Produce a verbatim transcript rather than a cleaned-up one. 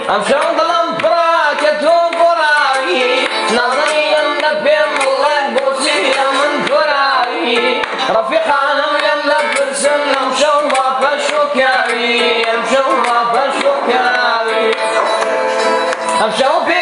امشوا ظلم براكة وقراي نظريا نبيم الله بوسيا من فراي رفيقانا ولم نبرسم نمشوا الله فالشكاري امشوا الله فالشكاري امشوا